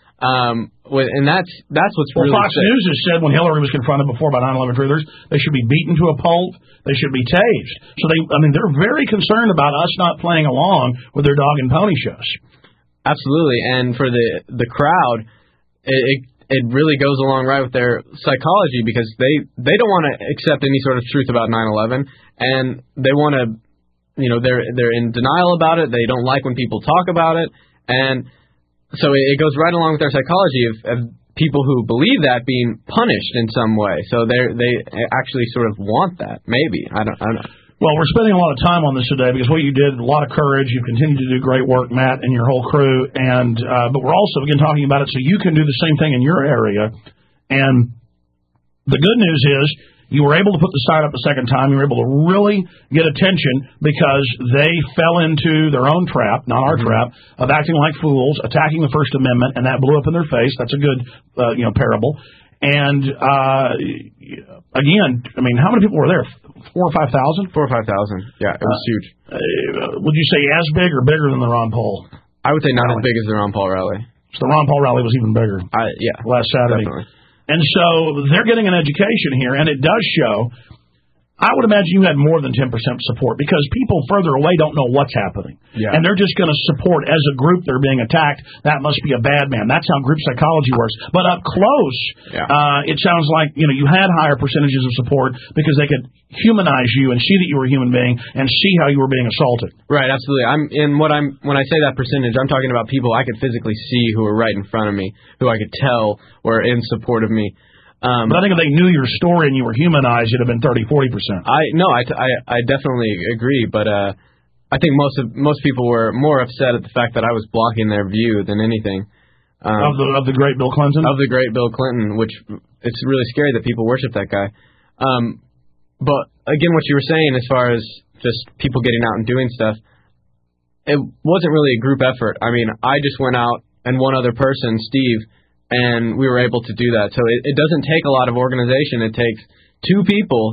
and that's what's really Fox News has said when Hillary was confronted before by 9/11 truthers, they should be beaten to a pulp, they should be tased. So they're very concerned about us not playing along with their dog and pony shows. Absolutely, and for the crowd, it really goes along right with their psychology because they don't want to accept any sort of truth about 9/11, and they want to, they're in denial about it. They don't like when people talk about it, and so it goes right along with their psychology of people who believe that being punished in some way. So they actually sort of want that. Maybe I don't know. Well, we're spending a lot of time on this today because what you did, a lot of courage. You continue to do great work, Matt, and your whole crew. And but we're also, again, talking about it so you can do the same thing in your area. And the good news is you were able to put the sign up a second time. You were able to really get attention because they fell into their own trap, not our trap, of acting like fools, attacking the First Amendment, and that blew up in their face. That's a good, parable. And again, how many people were there? 4,000 or 5,000? 4,000 or 5,000. Yeah, it was huge. Would you say as big or bigger than the Ron Paul? I would say not as big as the Ron Paul rally. So the Ron Paul rally was even bigger. Yeah, last Saturday. Definitely. And so they're getting an education here, and it does show. I would imagine you had more than 10% support because people further away don't know what's happening. Yeah. And they're just going to support as a group they're being attacked. That must be a bad man. That's how group psychology works. But up close, it sounds like you had higher percentages of support because they could humanize you and see that you were a human being and see how you were being assaulted. Right, absolutely. When I say that percentage, I'm talking about people I could physically see who were right in front of me, who I could tell were in support of me. But I think if they knew your story and you were humanized, it'd have been 30-40%. I definitely agree, but I think most people were more upset at the fact that I was blocking their view than anything. Of the great Bill Clinton? Of the great Bill Clinton, which it's really scary that people worship that guy. But again, what you were saying as far as just people getting out and doing stuff, it wasn't really a group effort. I mean, I just went out and one other person, Steve, and we were able to do that. So it doesn't take a lot of organization. It takes 3 people,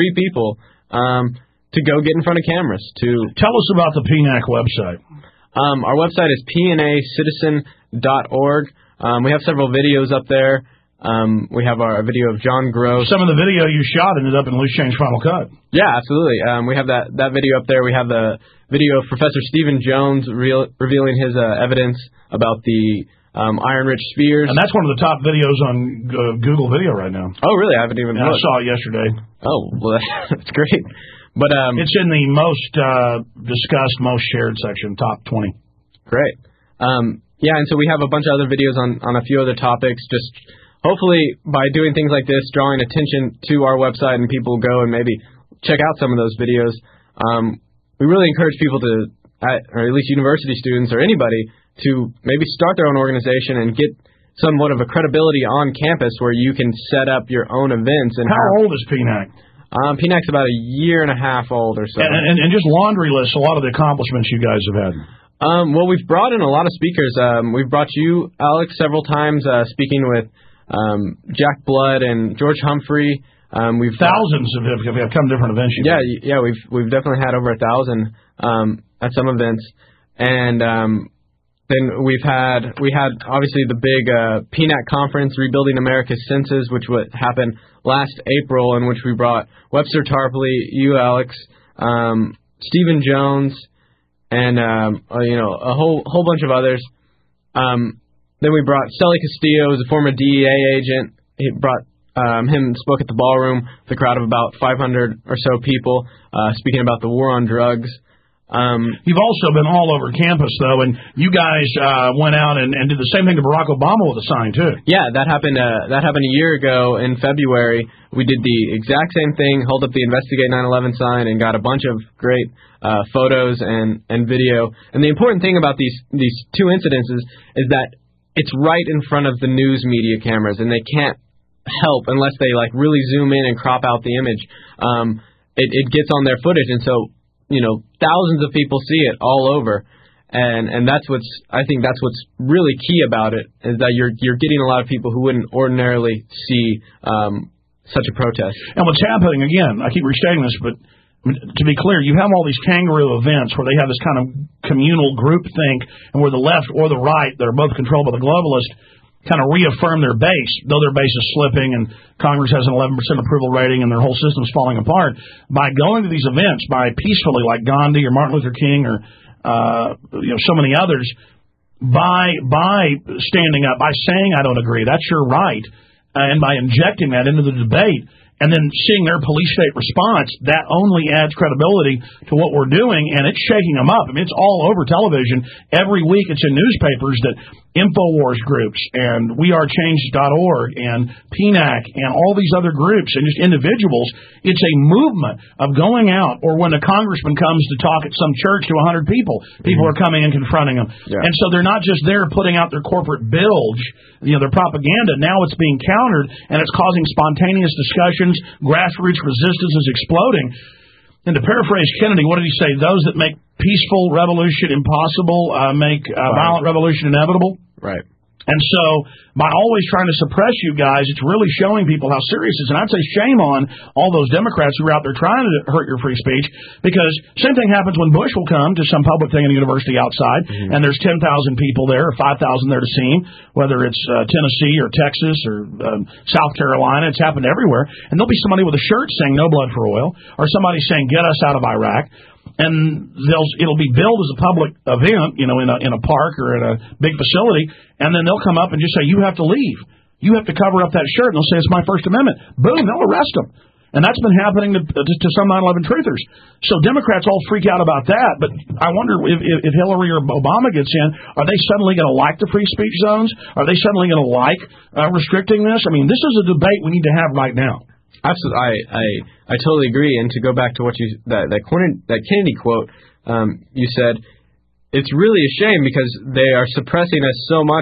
to go get in front of cameras. Tell us about the PNAC website. Our website is pnacitizen.org. We have several videos up there. We have our video of John Gross. Some of the video you shot ended up in Loose Change Final Cut. Yeah, absolutely. We have that video up there. We have the video of Professor Stephen Jones revealing his evidence about the iron-rich spheres. And that's one of the top videos on Google Video right now. Oh, really? I haven't even looked. I saw it yesterday. Oh, well, that's great. But it's in the most discussed, most shared section, top 20. Great. Yeah, and so we have a bunch of other videos on a few other topics. Just hopefully by doing things like this, drawing attention to our website, and people go and maybe check out some of those videos. We really encourage people to, or at least university students or anybody, to maybe start their own organization and get somewhat of a credibility on campus where you can set up your own events. And how old is PNAC? PNAC's about a year and a half old or so. And just laundry lists a lot of the accomplishments you guys have had. Well, we've brought in a lot of speakers. We've brought you, Alex, several times speaking with Jack Blood and George Humphrey. We've thousands have come to different events. Yeah, we've definitely had over 1,000 at some events, and then we had obviously the big PNAC conference, Rebuilding America's Senses, which would happen last April, in which we brought Webster Tarpley, you, Alex, Stephen Jones, and a whole bunch of others. Then we brought Sully Castillo, who's a former DEA agent. He brought him and spoke at the ballroom with a crowd of about 500 or so people, speaking about the war on drugs. You've also been all over campus, though, and you guys went out and did the same thing to Barack Obama with a sign, too. Yeah, that happened a year ago in February. We did the exact same thing, hold up the Investigate 9/11 sign, and got a bunch of great photos and video. And the important thing about these two incidences is that it's right in front of the news media cameras, and they can't help unless they really zoom in and crop out the image. It gets on their footage, and so thousands of people see it all over, and I think that's what's really key about it, is that you're getting a lot of people who wouldn't ordinarily see such a protest. And what's happening, again, I keep restating this, but to be clear, you have all these kangaroo events where they have this kind of communal groupthink, and where the left or the right, that are both controlled by the globalists, kind of reaffirm their base, though their base is slipping and Congress has an 11% approval rating and their whole system's falling apart. By going to these events, by peacefully, like Gandhi or Martin Luther King or so many others, by standing up, by saying I don't agree, that's your right, and by injecting that into the debate, and then seeing their police state response, that only adds credibility to what we're doing, and it's shaking them up. I mean, it's all over television. Every week it's in newspapers that InfoWars groups and WeAreChange.org and PNAC and all these other groups and just individuals, it's a movement of going out, or when a congressman comes to talk at some church to 100 people, people are coming and confronting them. Yeah. And so they're not just there putting out their corporate bilge, their propaganda. Now it's being countered, and it's causing spontaneous discussions. Grassroots resistance is exploding. And to paraphrase Kennedy, what did he say? Those that make peaceful revolution impossible make violent revolution inevitable. Right. And so, by always trying to suppress you guys, it's really showing people how serious it is. And I'd say shame on all those Democrats who are out there trying to hurt your free speech, because same thing happens when Bush will come to some public thing in a university outside, and there's 10,000 people there or 5,000 there to see him, whether it's Tennessee or Texas or South Carolina. It's happened everywhere. And there'll be somebody with a shirt saying "No blood for oil," or somebody saying "Get us out of Iraq." And it'll be billed as a public event, in a park or in a big facility, and then they'll come up and just say, "You have to leave. You have to cover up that shirt." And they'll say, "It's my First Amendment." Boom, they'll arrest them. And that's been happening to some 9/11 truthers. So Democrats all freak out about that. But I wonder if Hillary or Obama gets in, are they suddenly going to like the free speech zones? Are they suddenly going to like restricting this? I mean, this is a debate we need to have right now. Absolutely, I totally agree. And to go back to what that Kennedy quote, you said, it's really a shame because they are suppressing us so much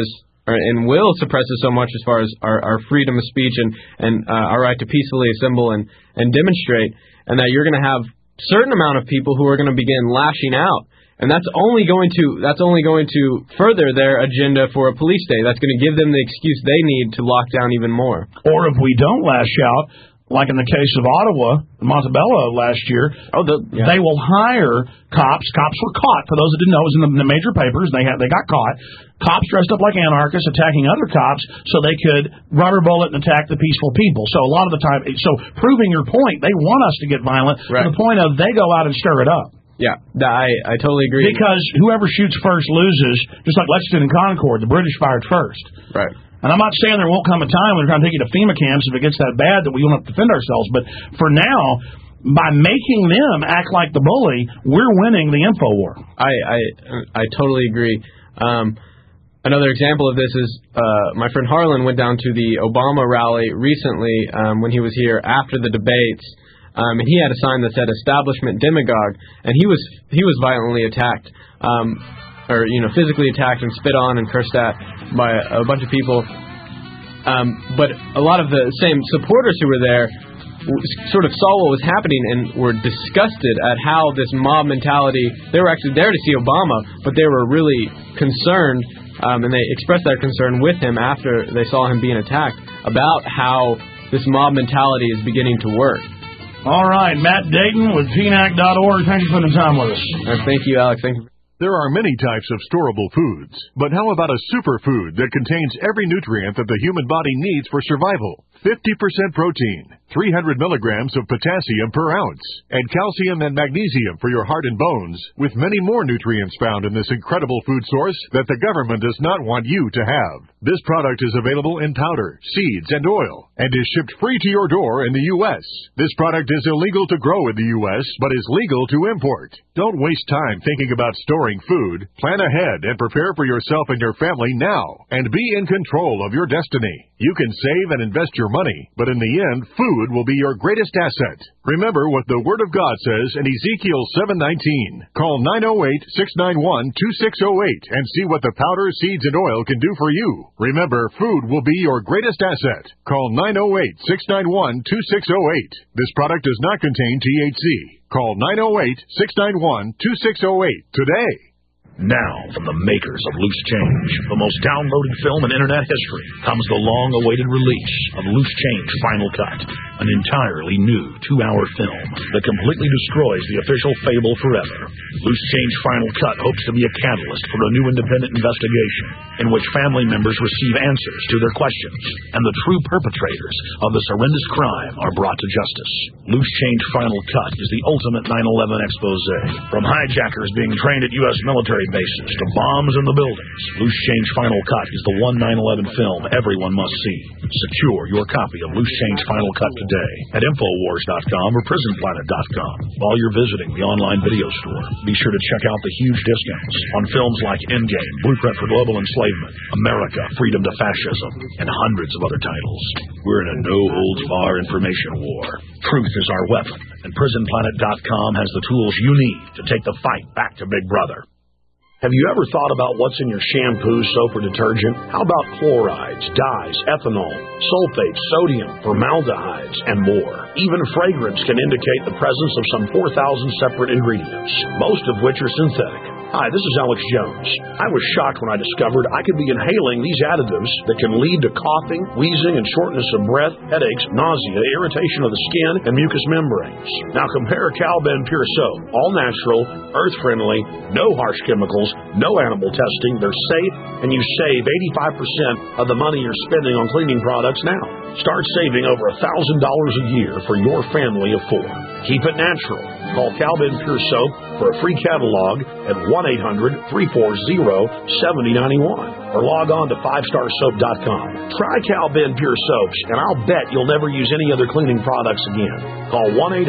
and will suppress us so much as far as our freedom of speech and our right to peacefully assemble and demonstrate, and that you're going to have a certain amount of people who are going to begin lashing out. And that's only going to further their agenda for a police state. That's going to give them the excuse they need to lock down even more. Or if we don't lash out, like in the case of Ottawa, Montebello last year, they will hire cops. Cops were caught. For those that didn't know, it was in the major papers. They got caught. Cops dressed up like anarchists attacking other cops so they could rubber bullet and attack the peaceful people. So a lot of the time, proving your point, they want us to get violent to the point of they go out and stir it up. Yeah, I totally agree. Because whoever shoots first loses, just like Lexington and Concord, the British fired first. Right. And I'm not saying there won't come a time when we're trying to take you to FEMA camps if it gets that bad that we won't have to defend ourselves. But for now, by making them act like the bully, we're winning the info war. I totally agree. Another example of this is my friend Harlan went down to the Obama rally recently when he was here after the debates, and he had a sign that said "Establishment Demagogue," and he was violently attacked. Or physically attacked and spit on and cursed at by a bunch of people. But a lot of the same supporters who were there sort of saw what was happening and were disgusted at how this mob mentality, they were actually there to see Obama, but they were really concerned, and they expressed their concern with him after they saw him being attacked, about how this mob mentality is beginning to work. All right, Matt Dayton with PNAC.org. Thank you for spending time with us. Thank you, Alex. Thank you. There are many types of storable foods, but how about a superfood that contains every nutrient that the human body needs for survival? 50% protein, 300 milligrams of potassium per ounce, and calcium and magnesium for your heart and bones, with many more nutrients found in this incredible food source that the government does not want you to have. This product is available in powder, seeds, and oil, and is shipped free to your door in the U.S. This product is illegal to grow in the U.S., but is legal to import. Don't waste time thinking about storing food. Plan ahead and prepare for yourself and your family now, and be in control of your destiny. You can save and invest your money, but in the end, food will be your greatest asset. Remember what the Word of God says in Ezekiel 7:19. Call 908-691-2608 and see what the powder, seeds, and oil can do for you. Remember, food will be your greatest asset. Call 908-691-2608. This product does not contain THC. Call 908-691-2608 today. Now, from the makers of Loose Change, the most downloaded film in Internet history, comes the long-awaited release of Loose Change Final Cut, an entirely new 2-hour film that completely destroys the official fable forever. Loose Change Final Cut hopes to be a catalyst for a new independent investigation in which family members receive answers to their questions, and the true perpetrators of this horrendous crime are brought to justice. Loose Change Final Cut is the ultimate 9/11 expose. From hijackers being trained at U.S. military bases to bombs in the buildings, Loose Change Final Cut is the one 9/11 film everyone must see. Secure your copy of Loose Change Final Cut today at Infowars.com or PrisonPlanet.com. While you're visiting the online video store, be sure to check out the huge discounts on films like Endgame, Blueprint for Global Enslavement, America, Freedom to Fascism, and hundreds of other titles. We're in a no-holds-barred information war. Truth is our weapon, and PrisonPlanet.com has the tools you need to take the fight back to Big Brother. Have you ever thought about what's in your shampoo, soap, or detergent? How about chlorides, dyes, ethanol, sulfates, sodium, formaldehydes, and more? Even fragrance can indicate the presence of some 4,000 separate ingredients, most of which are synthetic. Hi, this is Alex Jones. I was shocked when I discovered I could be inhaling these additives that can lead to coughing, wheezing, and shortness of breath, headaches, nausea, irritation of the skin, and mucous membranes. Now compare Cal-Ben Pure Soap. All natural, earth-friendly, no harsh chemicals, no animal testing. They're safe, and you save 85% of the money you're spending on cleaning products now. Start saving over $1,000 a year for your family of 4. Keep it natural. Call Cal-Ben Pure Soap for a free catalog at 1-800-340-7091 or log on to 5starsoap.com. Try Cal-Ben Pure Soaps, and I'll bet you'll never use any other cleaning products again. Call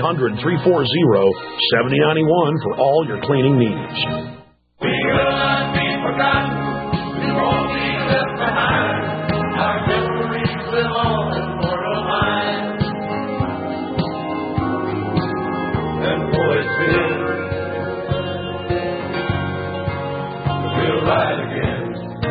1-800-340-7091 for all your cleaning needs. We will not be forgotten. We won't be left behind. Our memories live on in mortal minds. And voices will rise again.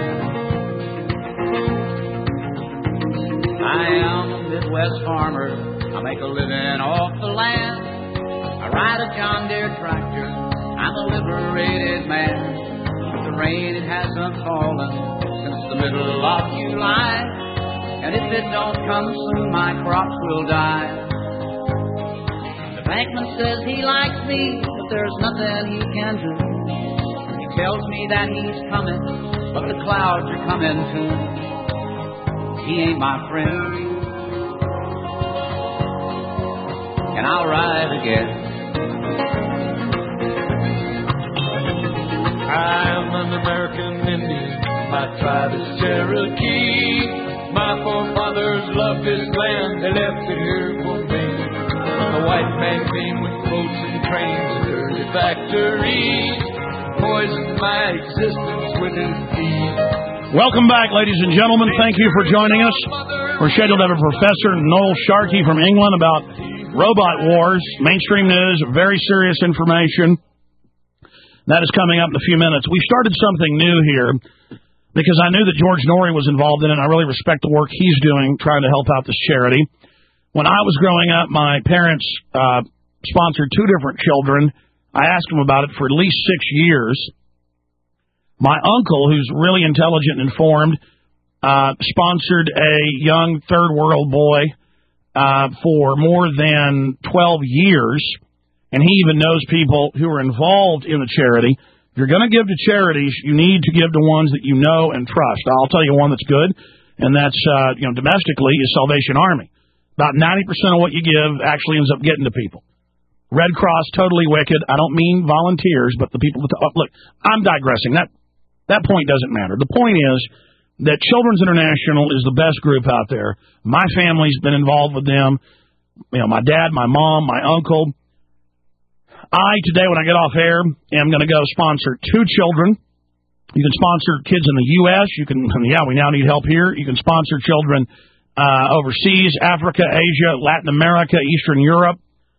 I am a Midwest farmer. I make a living off the land. I ride a John Deere tractor. I'm a liberated man. The rain, it hasn't fallen since the middle of July. And if it don't come soon, my crops will die. Frankman says he likes me, but there's nothing he can do. He tells me that he's coming, but the clouds are coming too. He ain't my friend, and I'll ride again. I'm an American Indian, my tribe is Cherokee. My forefathers loved this land, they left it here for me. The white man came with boats and trains and dirty factories, poisoned my existence with his deeds. Welcome back, ladies and gentlemen. Thank you for joining us. We're scheduled to have Professor Noel Sharkey from England about robot wars, mainstream news, very serious information. That is coming up in a few minutes. We started something new here because I knew that George Norrie was involved in it, and I really respect the work he's doing trying to help out this charity. When I was growing up, my parents sponsored 2 different children. I asked them about it for at least 6 years. My uncle, who's really intelligent and informed, sponsored a young third world boy for more than 12 years, and he even knows people who are involved in the charity. If you're going to give to charities, you need to give to ones that you know and trust. I'll tell you one that's good, and that's domestically is Salvation Army. About 90% of what you give actually ends up getting to people. Red Cross, totally wicked. I don't mean volunteers, but the people that look. I'm digressing. That point doesn't matter. The point is that Children's International is the best group out there. My family's been involved with them. My dad, my mom, my uncle. Today, when I get off air, am going to go sponsor 2 children. You can sponsor kids in the U.S. We now need help here. You can sponsor children overseas, Africa, Asia, Latin America, Eastern Europe.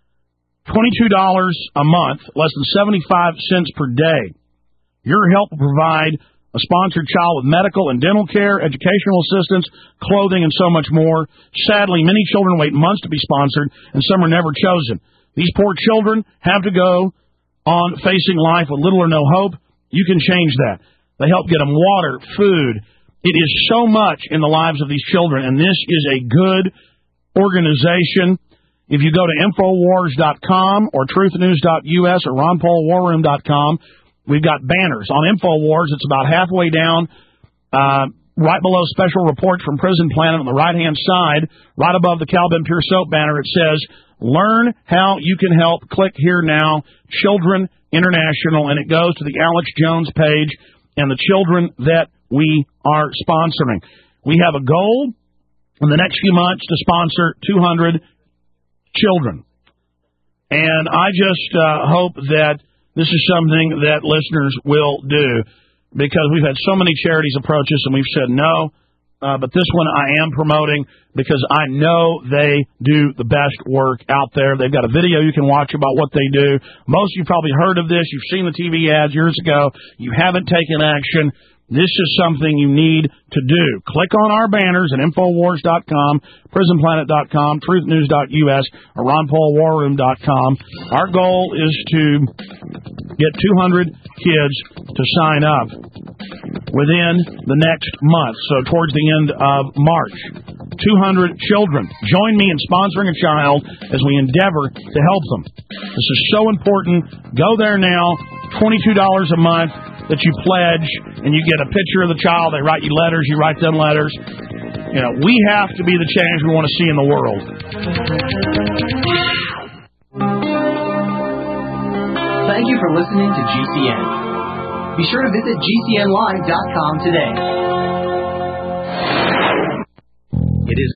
$22 a month, less than 75 cents per day. Your help will provide a sponsored child with medical and dental care, educational assistance, clothing, and so much more. Sadly, many children wait months to be sponsored, and some are never chosen. These poor children have to go on facing life with little or no hope. You can change that. They help get them water, food. It is so much in the lives of these children, and this is a good organization. If you go to Infowars.com or TruthNews.us or RonPaulWarRoom.com, we've got banners. On Infowars, it's about halfway down, right below Special Reports from Prison Planet on the right-hand side, right above the Calvin Pure Soap banner, it says, Learn how you can help. Click here now, Children International, and it goes to the Alex Jones page and the children that we are sponsoring. We have a goal in the next few months to sponsor 200 children. And I just hope that this is something that listeners will do, because we've had so many charities approach us and we've said no. But this one I am promoting because I know they do the best work out there. They've got a video you can watch about what they do. Most of you probably heard of this. You've seen the TV ads years ago. You haven't taken action. This is something you need to do. Click on our banners at Infowars.com, PrisonPlanet.com, TruthNews.us, or RonPaulWarRoom.com. Our goal is to get 200 kids to sign up within the next month, so towards the end of March. 200 children. Join me in sponsoring a child as we endeavor to help them. This is so important. Go there now, $22 a month that you pledge, and you get a picture of the child. They write you letters, you write them letters. We have to be the change we want to see in the world. Thank you for listening to GCN. Be sure to visit GCNlive.com today.